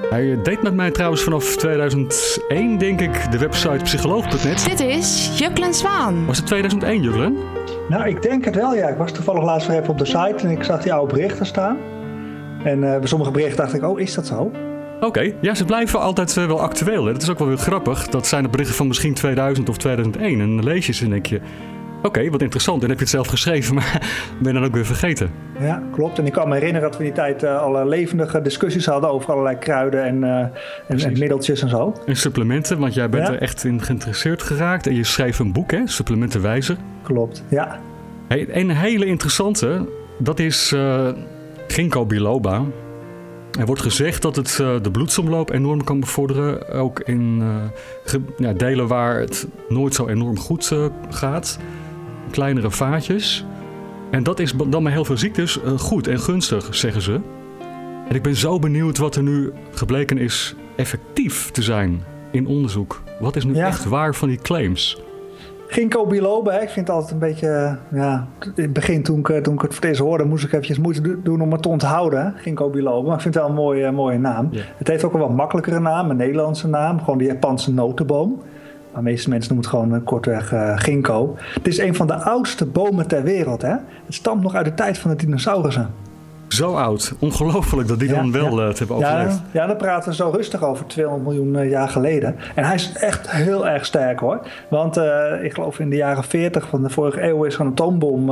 Hij deed met mij trouwens vanaf 2001, denk ik, de website psycholoog.net. Dit is Juklen Zwaan. Was het 2001, Juklen? Nou, ik denk het wel, ja. Ik was toevallig laatst weer even op de site en ik zag die oude berichten staan. En bij sommige berichten dacht ik, is dat zo? Oké. Ja, ze blijven altijd wel actueel. Hè? Dat is ook wel weer grappig. Dat zijn de berichten van misschien 2000 of 2001. En dan lees je ze en denk je, oké, wat interessant. En heb je het zelf geschreven, maar ben je dan ook weer vergeten. Ja, klopt. En ik kan me herinneren dat we in die tijd alle levendige discussies hadden over allerlei kruiden en middeltjes en zo. En supplementen, want jij bent er echt in geïnteresseerd geraakt. En je schreef een boek, hè? Supplementenwijzer. Klopt, ja. Hey, een hele interessante, dat is ginkgo biloba. Er wordt gezegd dat het de bloedsomloop enorm kan bevorderen. Ook in delen waar het nooit zo enorm goed gaat. Kleinere vaatjes. En dat is dan bij heel veel ziektes goed en gunstig, zeggen ze. En ik ben zo benieuwd wat er nu gebleken is effectief te zijn in onderzoek. Wat is nu echt waar van die claims? Ginkgo biloba, ik vind het altijd een beetje... in het begin toen ik het voor het eerst hoorde, moest ik eventjes moeite doen om het te onthouden. Ginkgo biloba, maar ik vind het wel een mooie naam. Yeah. Het heeft ook een wat makkelijkere naam, een Nederlandse naam. Gewoon de Japanse notenboom. Maar de meeste mensen noemen het gewoon kortweg ginkgo. Het is een van de oudste bomen ter wereld. Hè? Het stamt nog uit de tijd van de dinosaurussen. Zo oud. Ongelooflijk dat die dan wel het hebben overleefd. Ja, daar praten we zo rustig over 200 miljoen jaar geleden. En hij is echt heel erg sterk hoor. Want ik geloof in de jaren 40 van de vorige eeuw is een atoombom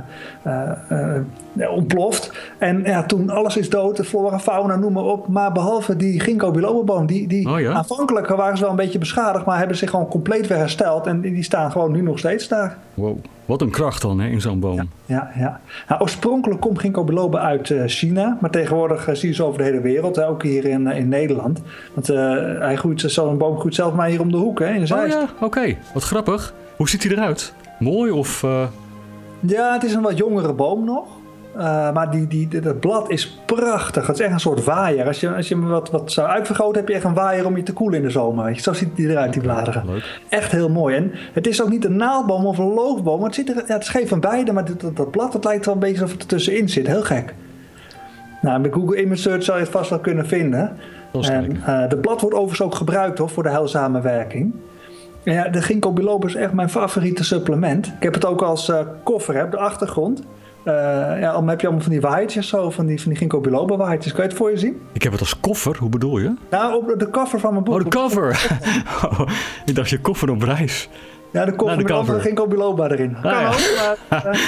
ontploft. En toen alles is dood, de flora, fauna, noem maar op. Maar behalve die ginkgo biloba boom, aanvankelijk waren ze wel een beetje beschadigd, maar hebben zich gewoon compleet weer hersteld. En die staan gewoon nu nog steeds daar. Wow. Wat een kracht dan, hè, in zo'n boom. Ja. Nou, oorspronkelijk komt ginkgo biloba uit China, maar tegenwoordig zie je ze over de hele wereld, hè, ook hier in Nederland. Want zo'n boom groeit zelf maar hier om de hoek, hè, in Zeist. Oh ja, oké. Wat grappig. Hoe ziet hij eruit? Mooi of... Ja, het is een wat jongere boom nog. Maar dat blad is prachtig. Het is echt een soort waaier. Als je hem wat zou uitvergroten, heb je echt een waaier om je te koelen in de zomer. Weet je. Zo ziet hij eruit, die bladeren. Leuk. Echt heel mooi. En het is ook niet een naaldboom of een loofboom. Het is geen van beide, maar dat blad dat lijkt wel een beetje alsof het ertussenin zit. Heel gek. Nou, met Google Image Search zou je het vast wel kunnen vinden. De blad wordt overigens ook gebruikt voor de heilzame werking. Ja, de ginkgo biloba is echt mijn favoriete supplement. Ik heb het ook als koffer op de achtergrond. Dan heb je allemaal van die waaiertjes zo, van die ginkgo biloba waaiertjes. Kan je het voor je zien? Ik heb het als koffer, hoe bedoel je? Nou, op de cover van mijn boek. Oh, de cover! Ik dacht je koffer op reis. Ja, de koffer met allemaal ginkgo biloba erin. Kan ook, maar...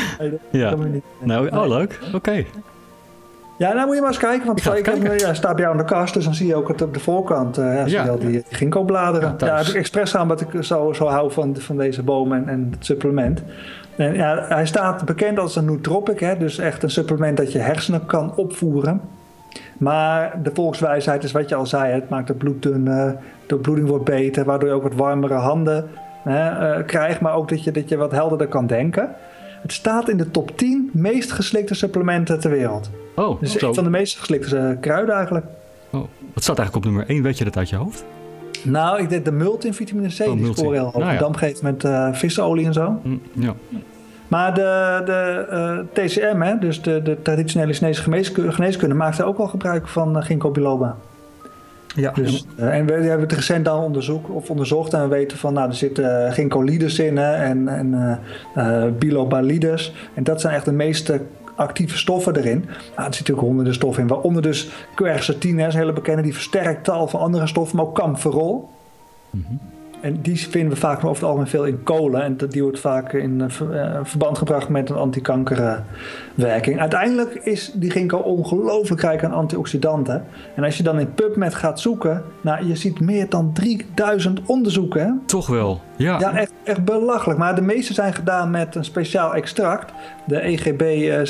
leuk. Oké. Ja, nou moet je maar eens kijken, want hij staat bij jou aan de kast, dus dan zie je ook het op de voorkant. Zie je al die ginkgo bladeren. Ja, heb ik expres aan wat ik zo hou van deze boom en het supplement. En hij staat bekend als een nootropic, hè, dus echt een supplement dat je hersenen kan opvoeren. Maar de volkswijsheid is wat je al zei, het maakt het bloed dun, de bloeding wordt beter, waardoor je ook wat warmere handen krijgt, maar ook dat je wat helderder kan denken. Het staat in de top 10 meest geslikte supplementen ter wereld. Oh, dus een van de meest geslikte kruiden eigenlijk. Oh, wat staat eigenlijk op nummer 1? Weet je dat uit je hoofd? Nou, ik denk de multivitamine C, die scoren heel hoog. Damp geeft met visolie en zo. Ja. Maar de TCM, hè, dus de traditionele Chinese geneeskunde, maakt er ook al gebruik van ginkgo biloba. Ja. Dus, en we hebben het recent dan onderzocht en we weten van, er zitten ginkgolides in en bilobalides. En dat zijn echt de meeste actieve stoffen erin. Er zitten natuurlijk honderden stoffen in, waaronder dus quercetine, is een hele bekende, die versterkt tal van andere stoffen, maar ook camferol. Mm-hmm. En die vinden we vaak over het algemeen veel in kolen. En die wordt vaak in verband gebracht met een antikankerwerking. Uiteindelijk is die ginkgo ongelooflijk rijk aan antioxidanten. En als je dan in PubMed gaat zoeken, je ziet meer dan 3000 onderzoeken. Hè? Toch wel, ja. Ja, echt belachelijk. Maar de meeste zijn gedaan met een speciaal extract. De EGB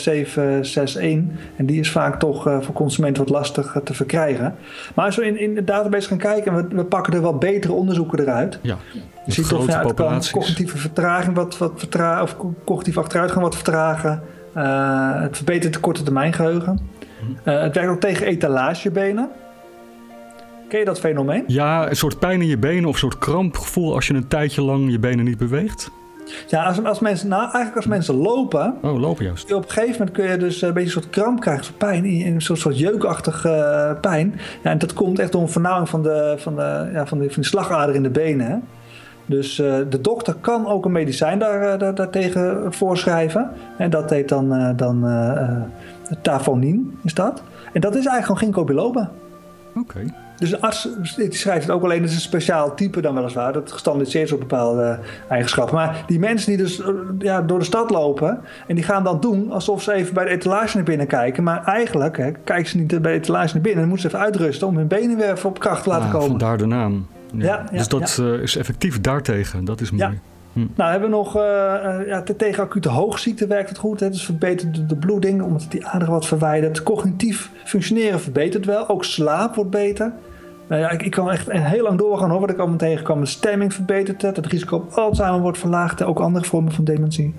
761. En die is vaak toch voor consumenten wat lastig te verkrijgen. Maar als we in de database gaan kijken, we pakken er wat betere onderzoeken eruit. Ja, je ziet toch het kan cognitieve vertraging of cognitief achteruitgang wat vertragen. Het verbetert het korte termijn geheugen. Het werkt ook tegen etalagebenen. Ken je dat fenomeen? Ja, een soort pijn in je benen of een soort krampgevoel als je een tijdje lang je benen niet beweegt. Ja, als mensen lopen... Oh, lopen juist. Op een gegeven moment kun je dus een beetje een soort kramp krijgen, soort pijn, een soort jeukachtige pijn. Ja, en dat komt echt door een vernauwing van die slagader in de benen. Hè? Dus de dokter kan ook een medicijn daartegen voorschrijven. En dat heet dan Tafonine, is dat. En dat is eigenlijk gewoon ginkgo biloba. Oké. Dus de arts die schrijft het ook alleen, het is een speciaal type dan weliswaar. Dat gestandardiseerd is op bepaalde eigenschappen. Maar die mensen die dus door de stad lopen en die gaan dan doen alsof ze even bij de etalage naar binnen kijken. Maar eigenlijk kijken ze niet bij de etalage naar binnen. Dan moeten ze even uitrusten om hun benen weer even op kracht te laten komen. Vandaar de naam. Ja, dus dat is effectief daartegen. Dat is mooi. Ja. Nou, hebben we nog tegen acute hoogziekte werkt het goed. Hè? Dus verbetert de bloeding, omdat het die aderen wat verwijdert. Cognitief functioneren verbetert wel. Ook slaap wordt beter. Nou ja, ik kan echt heel lang doorgaan hoor. Wat ik allemaal tegenkwam. De stemming verbetert het. Het risico op Alzheimer wordt verlaagd. Ook andere vormen van dementie.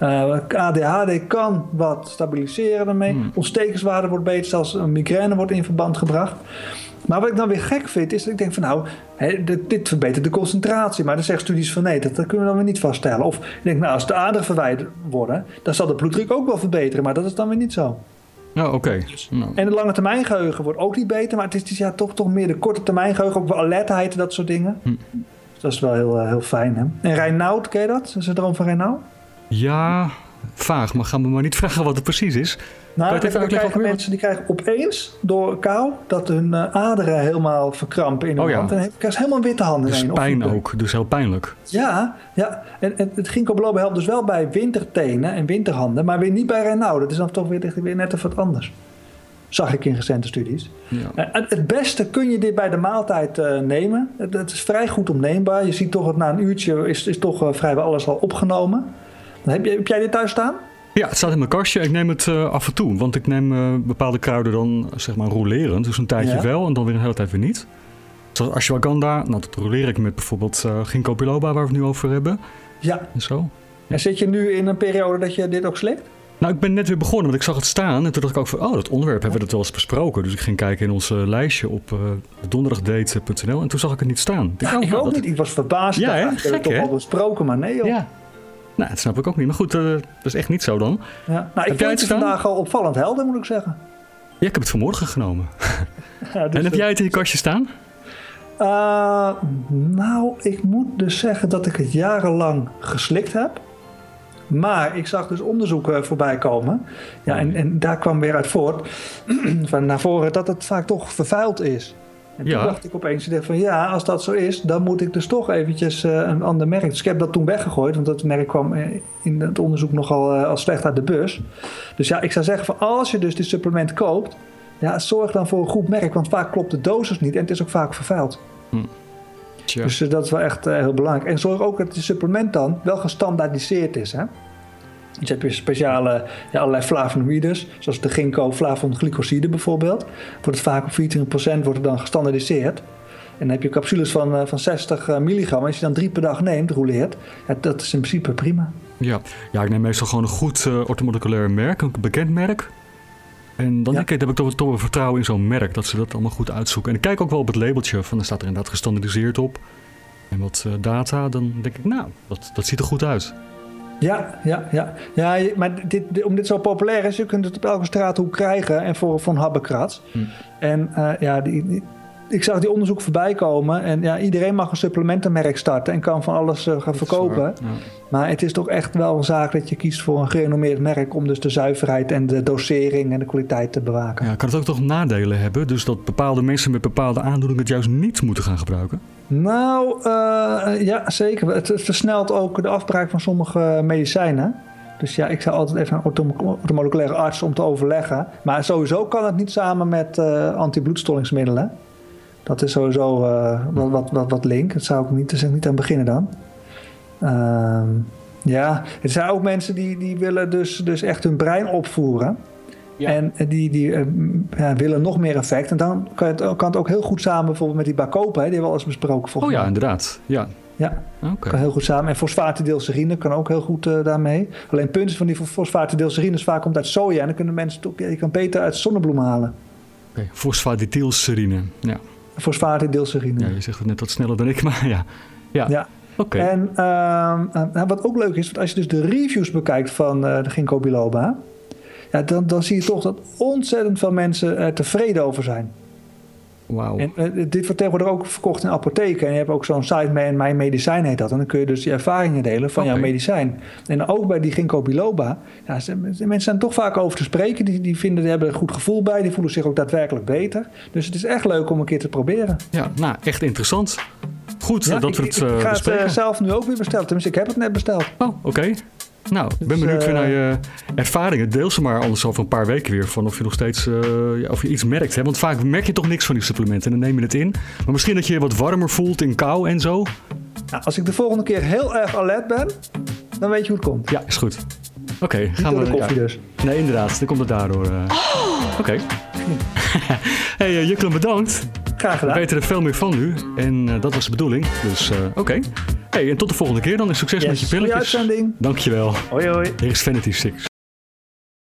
ADHD kan wat stabiliseren daarmee. Ontstekingswaarde wordt beter. Zelfs een migraine wordt in verband gebracht. Maar wat ik dan weer gek vind, is dat ik denk van dit verbetert de concentratie. Maar dan zeggen studies van nee, dat kunnen we dan weer niet vaststellen. Of ik denk, als de aderen verwijderd worden, dan zal de bloeddruk ook wel verbeteren. Maar dat is dan weer niet zo. Ja, oké. Nou. En het lange termijn geheugen wordt ook niet beter. Maar het is toch meer de korte termijn geheugen. Ook wel alertheid en dat soort dingen. Dus dat is wel heel fijn. Hè? En Raynaud, ken je dat? Is het droom van Raynaud? Ja, vaag. Maar gaan we maar niet vragen wat het precies is. Nou, mensen die krijgen opeens door kou dat hun aderen helemaal verkrampen in hun hand. En dan krijgen ze helemaal witte handen. Dus pijn ook, dus heel pijnlijk. Ja. En het ginkgo biloba helpt dus wel bij wintertenen en winterhanden, maar weer niet bij Raynaud. Dat is dan toch weer net even wat anders. Zag ik in recente studies. Ja. Het beste kun je dit bij de maaltijd nemen. Het is vrij goed opneembaar. Je ziet toch dat na een uurtje is toch vrijwel alles al opgenomen. Heb jij dit thuis staan? Ja, het staat in mijn kastje. Ik neem het af en toe. Want ik neem bepaalde kruiden dan zeg maar rolerend. Dus een tijdje wel en dan weer een hele tijd weer niet. Zoals ashwagandha. Nou, dat roleer ik met bijvoorbeeld ginkgo biloba waar we het nu over hebben. Ja. En zo. En zit je nu in een periode dat je dit ook slikt? Nou, ik ben net weer begonnen, want ik zag het staan. En toen dacht ik ook van, dat onderwerp hebben we dat wel eens besproken. Dus ik ging kijken in ons lijstje op donderdagdate.nl. En toen zag ik het niet staan. Ik ook niet. Ik was verbaasd. Ja, hè? Ik heb het toch al besproken, maar nee joh. Ja. Nou, dat snap ik ook niet. Maar goed, dat is echt niet zo dan. Ja. Nou, ik vind het vandaag al opvallend helder, moet ik zeggen. Ja, ik heb het vanmorgen genomen. Ja, dus en heb jij het in je kastje staan? Nou, ik moet dus zeggen dat ik het jarenlang geslikt heb. Maar ik zag dus onderzoeken voorbij komen. Ja, en daar kwam weer uit voort van naar voren dat het vaak toch vervuild is. En toen dacht ik opeens van als dat zo is, dan moet ik dus toch eventjes een ander merk. Dus ik heb dat toen weggegooid, want dat merk kwam in het onderzoek nogal als slecht uit de bus. Dus ja, ik zou zeggen van als je dus dit supplement koopt, zorg dan voor een goed merk, want vaak klopt de dosis niet en het is ook vaak vervuild. Dus dat is wel echt heel belangrijk. En zorg ook dat die supplement dan wel gestandaardiseerd is. Hè? Dus heb je speciale allerlei flavonoïdes, zoals de ginkgo flavonglycoside bijvoorbeeld. Wordt het vaak op 24% wordt het dan gestandaardiseerd. En dan heb je capsules van 60 milligram. Als je dan 3 per dag neemt, roleert, dat is in principe prima. Ja, ik neem meestal gewoon een goed orthomoleculair merk, een bekend merk. En dan heb ik toch wel vertrouwen in zo'n merk, dat ze dat allemaal goed uitzoeken. En ik kijk ook wel op het labeltje, van er staat er inderdaad gestandaardiseerd op. En wat data, dan denk ik, dat ziet er goed uit. Ja, maar om dit zo populair is, je kunt het op elke straathoek krijgen en voor een habbekrats. En ik zag die onderzoek voorbij komen en iedereen mag een supplementenmerk starten en kan van alles gaan verkopen. Ja. Maar het is toch echt wel een zaak dat je kiest voor een gerenommeerd merk om dus de zuiverheid en de dosering en de kwaliteit te bewaken. Ja, kan het ook toch nadelen hebben? Dus dat bepaalde mensen met bepaalde aandoeningen het juist niet moeten gaan gebruiken? Nou, ja zeker. Het versnelt ook de afbraak van sommige medicijnen. Dus ik zou altijd even naar een orthomoleculaire arts om te overleggen. Maar sowieso kan het niet samen met antibloedstollingsmiddelen. Dat is sowieso wat link. Dat zou ik niet aan beginnen dan. Er zijn ook mensen die willen dus echt hun brein opvoeren. Ja. En die willen nog meer effect. En dan kan het ook heel goed samen bijvoorbeeld met die Bacopa. Die hebben we al eens besproken volgens mij. Inderdaad. Ja, kan heel goed samen. En fosfatidylserine kan ook heel goed daarmee. Alleen het punt is van die fosfatidylserine vaak komt uit soja. En dan kunnen mensen je kan beter uit zonnebloem halen. Oké, fosfatidylserine. Ja. Fosfatidylserine. Ja, je zegt het net wat sneller dan ik, maar ja. Maar Oké. En wat ook leuk is, want als je dus de reviews bekijkt van de Ginkgo biloba, ja, dan zie je toch dat ontzettend veel mensen er tevreden over zijn. Wauw. En dit wordt tegenwoordig ook verkocht in apotheken. En je hebt ook zo'n site, Mijn Medicijn heet dat. En dan kun je dus je ervaringen delen van jouw medicijn. En ook bij die Ginkgo biloba. Ja, mensen zijn toch vaak over te spreken. Die hebben er een goed gevoel bij. Die voelen zich ook daadwerkelijk beter. Dus het is echt leuk om een keer te proberen. Ja, nou, echt interessant. Goed dat we het bespreken. Ik ga het zelf nu ook weer bestellen. Tenminste, ik heb het net besteld. Oh, oké. Nou, ik ben benieuwd weer naar je ervaringen. Deel ze maar anders over een paar weken weer. Van of je nog steeds of je iets merkt. Hè? Want vaak merk je toch niks van die supplementen. En dan neem je het in. Maar misschien dat je je wat warmer voelt in kou en zo. Nou, als ik de volgende keer heel erg alert ben, dan weet je hoe het komt. Ja, is goed. Oké, gaan we. De koffie dus. Nee, inderdaad. Dan komt het daardoor. Oké. Hey, Juklen, bedankt. Graag gedaan. We weten er veel meer van nu. En dat was de bedoeling. Dus oké. Hey, en tot de volgende keer dan. En succes met je pilletjes. Goeie uitzending. Dankjewel. Hoi hoi. Hier is Vanity 6.